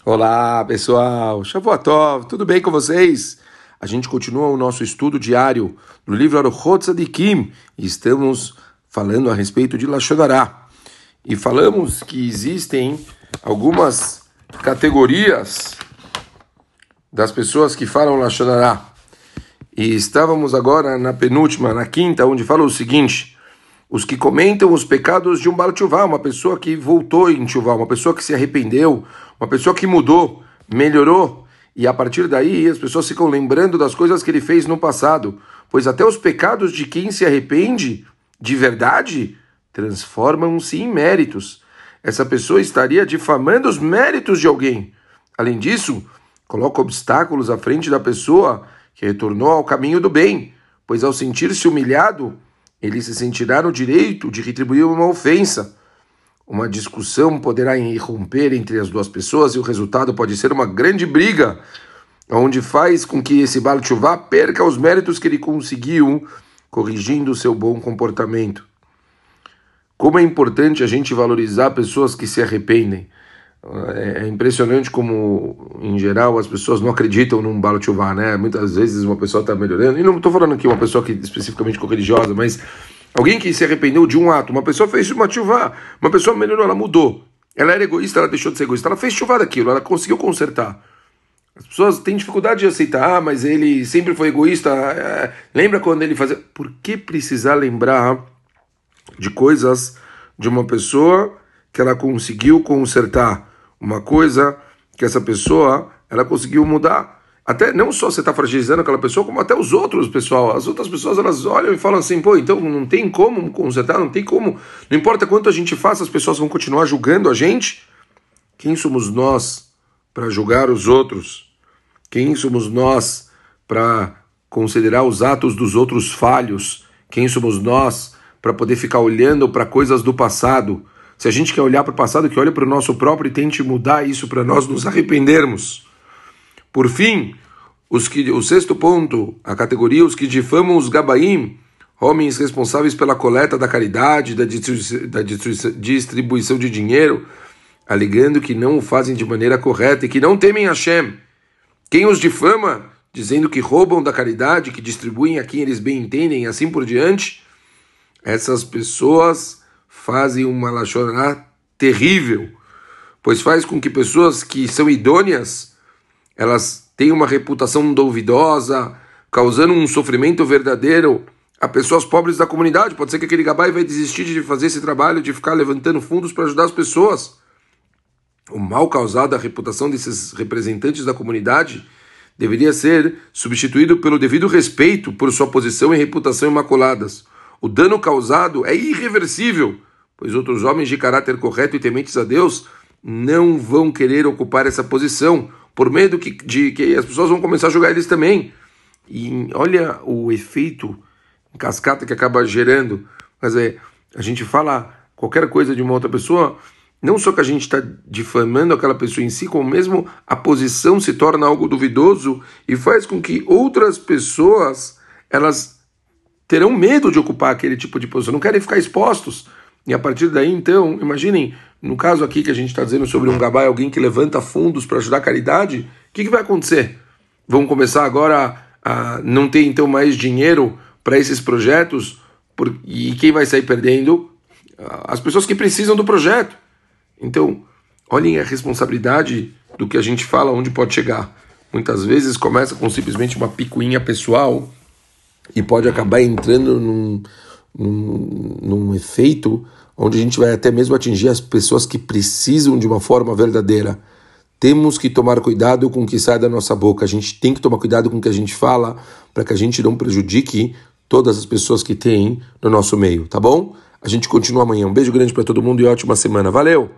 Olá, pessoal. Shavua Tov, tudo bem com vocês? A gente continua o nosso estudo diário no livro Aruchot Tzadikim e estamos falando a respeito de Lashon Hara. E falamos que existem algumas categorias das pessoas que falam Lashon Hara. E estávamos agora na penúltima, na quinta, onde fala o seguinte: os que comentam os pecados de um Baal Teshuvah, uma pessoa que voltou em Teshuvah, uma pessoa que se arrependeu, uma pessoa que mudou, melhorou, e a partir daí as pessoas ficam lembrando das coisas que ele fez no passado, pois até os pecados de quem se arrepende de verdade transformam-se em méritos. Essa pessoa estaria difamando os méritos de alguém. Além disso, coloca obstáculos à frente da pessoa que retornou ao caminho do bem, pois ao sentir-se humilhado, ele se sentirá no direito de retribuir uma ofensa. Uma discussão poderá irromper entre as duas pessoas e o resultado pode ser uma grande briga, onde faz com que esse Baal Teshuvah perca os méritos que ele conseguiu, corrigindo o seu bom comportamento. Como é importante a gente valorizar pessoas que se arrependem. É impressionante como, em geral, as pessoas não acreditam num Baal Teshuvah, né? Muitas vezes uma pessoa está melhorando, e não estou falando aqui uma pessoa que especificamente religiosa, mas alguém que se arrependeu de um ato, uma pessoa fez uma teshuvah, uma pessoa melhorou, ela mudou. Ela era egoísta, ela deixou de ser egoísta, ela fez teshuvah daquilo, ela conseguiu consertar. As pessoas têm dificuldade de aceitar, mas ele sempre foi egoísta, lembra quando ele fazia... Por que precisar lembrar de coisas de uma pessoa que ela conseguiu consertar? Uma coisa que essa pessoa, ela conseguiu mudar. Até não só você está fragilizando aquela pessoa, como até os outros, pessoal. As outras pessoas, elas olham e falam assim, pô, então não tem como consertar, não tem como. Não importa quanto a gente faça, as pessoas vão continuar julgando a gente. Quem somos nós para julgar os outros? Quem somos nós para considerar os atos dos outros falhos? Quem somos nós para poder ficar olhando para coisas do passado? Se a gente quer olhar para o passado, que olhe para o nosso próprio e tente mudar isso para nós nos arrependermos. Por fim, o sexto ponto, a categoria, os que difamam os Gabaim, homens responsáveis pela coleta da caridade, da distribuição de dinheiro, alegando que não o fazem de maneira correta e que não temem Hashem. Quem os difama, dizendo que roubam da caridade, que distribuem a quem eles bem entendem e assim por diante, essas pessoas fazem uma Lashon Hara terrível, pois faz com que pessoas que são idôneas, elas têm uma reputação duvidosa, causando um sofrimento verdadeiro a pessoas pobres da comunidade. Pode ser que aquele gabai vai desistir de fazer esse trabalho, de ficar levantando fundos para ajudar as pessoas. O mal causado à reputação desses representantes da comunidade deveria ser substituído pelo devido respeito por sua posição e reputação imaculadas. O dano causado é irreversível, pois outros homens de caráter correto e tementes a Deus não vão querer ocupar essa posição, por medo de que as pessoas vão começar a julgar eles também. E olha o efeito em cascata que acaba gerando. Mas a gente fala qualquer coisa de uma outra pessoa, não só que a gente está difamando aquela pessoa em si, como mesmo a posição se torna algo duvidoso e faz com que outras pessoas, elas terão medo de ocupar aquele tipo de posição, não querem ficar expostos. E a partir daí, então, imaginem, no caso aqui que a gente está dizendo sobre um gabai, alguém que levanta fundos para ajudar a caridade, o que vai acontecer? Vão começar agora a não ter então mais dinheiro para esses projetos, e quem vai sair perdendo? As pessoas que precisam do projeto. Então, olhem a responsabilidade do que a gente fala, onde pode chegar. Muitas vezes começa com simplesmente uma picuinha pessoal e pode acabar entrando num efeito onde a gente vai até mesmo atingir as pessoas que precisam de uma forma verdadeira. Temos que tomar cuidado com o que sai da nossa boca. A gente tem que tomar cuidado com o que a gente fala para que a gente não prejudique todas as pessoas que tem no nosso meio, tá bom? A gente continua amanhã. Um beijo grande para todo mundo e ótima semana. Valeu!